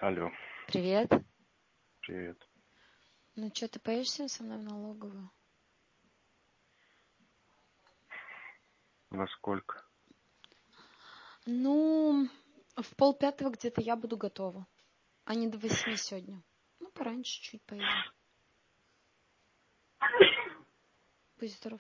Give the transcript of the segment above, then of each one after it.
Алло, Привет. привет. Ну что, ты поедешь со мной в налоговую? Во сколько? Ну, в 4:30 где-то я буду готова. А не до 8 сегодня. Ну, пораньше чуть поедем. Будь здоров.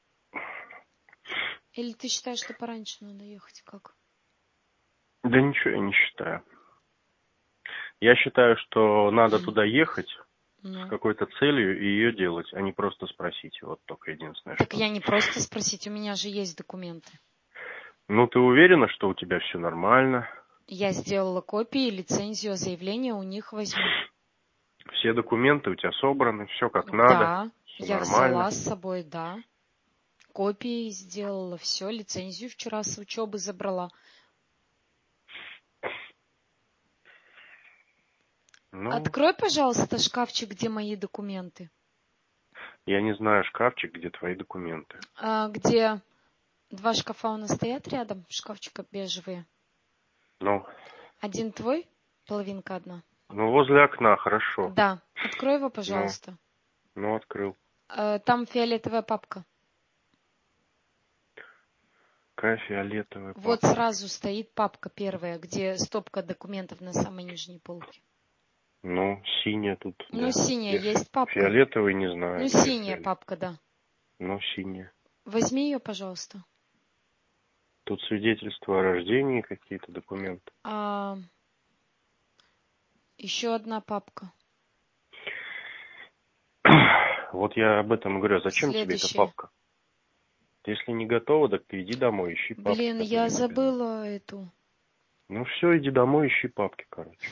Или ты считаешь, что пораньше надо ехать? Как? Да ничего я не считаю. Я считаю, что надо туда ехать с Ну. какой-то целью и ее делать, а не просто спросить. Вот только единственное, Так что. я не просто спросить, у меня же есть документы. Ну, ты уверена, что у тебя все нормально? Я сделала копии, лицензию, заявление у них возьму. Все документы у тебя собраны, все как надо, Да, все я взяла нормально. с собой, да. Копии сделала, все, лицензию вчера с учебы забрала. Ну, Открой, пожалуйста, шкафчик, где мои документы. я не знаю, шкафчик, где твои документы. Где 2 шкафа у нас стоят рядом, шкафчика бежевые. Ну, Один твой, половинка одна. возле окна, хорошо. Да, открой его, Ну, пожалуйста. открыл. Там фиолетовая папка. Какая фиолетовая Вот папка. сразу стоит папка первая, где стопка документов на самой нижней полке. Ну, синяя тут, Ну, да. синяя Я есть папка. фиолетовый не знаю, Ну, где синяя фиолетовый. папка, да. Ну, синяя. Возьми ее, пожалуйста. Тут свидетельство о рождении, какие-то документы. Еще одна папка. Вот я об этом говорю. Зачем тебе эта Следующая. папка? Если не готова, так ты иди домой, ищи папки, Блин, я которые тебе надо. забыла эту. Ну все, иди домой, ищи папки, короче.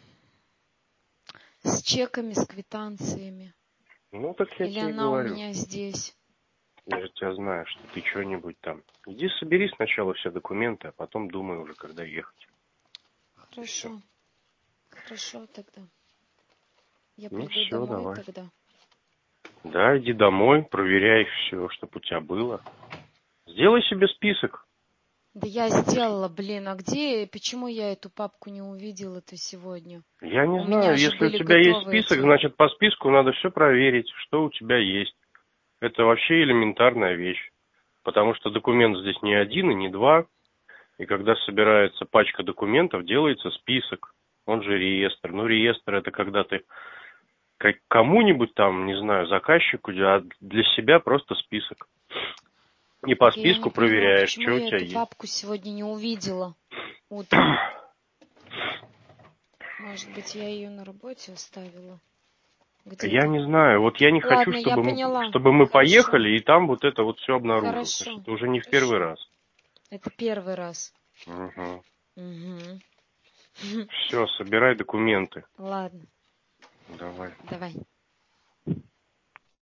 С чеками, с квитанциями. Ну так я Или тебе и она у говорю. меня здесь? Я же тебя знаю, что ты что-нибудь там. Иди собери сначала все документы, а потом думай уже, когда ехать. И все. Хорошо. Хорошо тогда. Я Ну приду все, домой давай. тогда. Да, иди домой, проверяй все, чтобы у тебя было. Сделай себе список. Да я сделала, блин, а где, почему я эту папку не увидела-то сегодня? Я не У меня знаю, же если у были тебя есть готовы список, эти. значит по списку надо все проверить, что у тебя есть. Это вообще элементарная вещь. Потому что документ здесь не один и не два. И когда собирается пачка документов, делается список. Он же реестр. Ну, реестр это когда ты кому-нибудь там, не знаю, заказчику, а для себя просто список. И по Так я не списку поняла, проверяешь, почему что у я тебя эту есть. папку сегодня не увидела утром. Может быть, я ее на работе оставила Я где-то. не знаю, вот я не хочу, Ладно, я чтобы поняла. мы Хорошо. поехали и там вот это вот все обнаружил. Значит, Хорошо. это уже не в первый Хорошо. раз. Это первый раз. Угу. Угу. Все, собирай документы. Ладно, Давай. давай.